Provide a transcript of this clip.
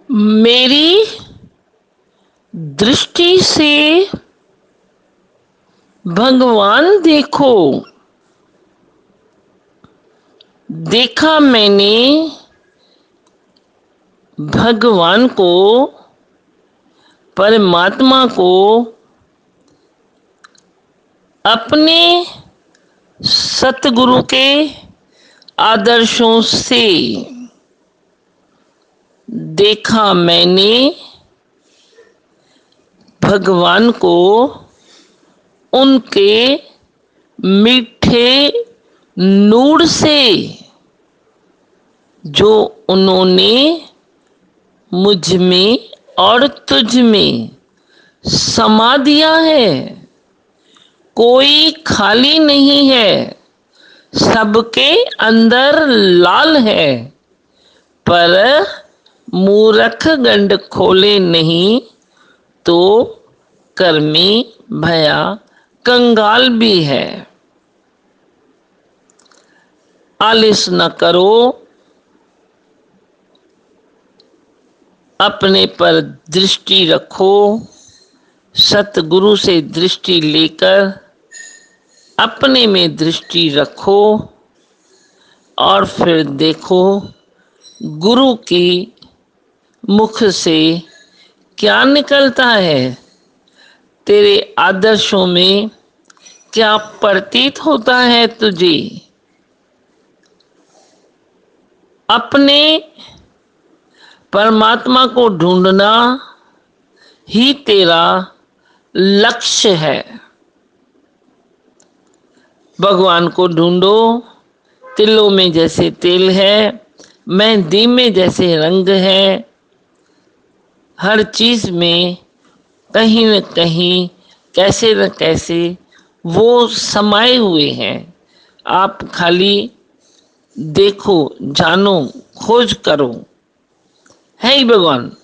मेरी दृष्टि से भगवान देखो। देखा मैंने भगवान को, परमात्मा को अपने सतगुरु के आदर्शों से। देखा मैंने भगवान को उनके मीठे नूर से, जो उन्होंने मुझ में और तुझ में समा दिया है। कोई खाली नहीं है, सबके अंदर लाल है। पर मूर्ख गंड खोले नहीं, तो कर्मी भया कंगाल भी है। आलिस न करो, अपने पर दृष्टि रखो। सतगुरु से दृष्टि लेकर अपने में दृष्टि रखो और फिर देखो गुरु की मुख से क्या निकलता है। तेरे आदर्शों में क्या प्रतीत होता है तुझे। अपने परमात्मा को ढूंढना ही तेरा लक्ष्य है। भगवान को ढूंढो। तिलों में जैसे तेल है, मेहंदी में जैसे रंग है। हर चीज में कहीं न कहीं, कैसे न कैसे वो समाये हुए हैं। आप खाली देखो, जानो, खोज करो। है ही भगवान।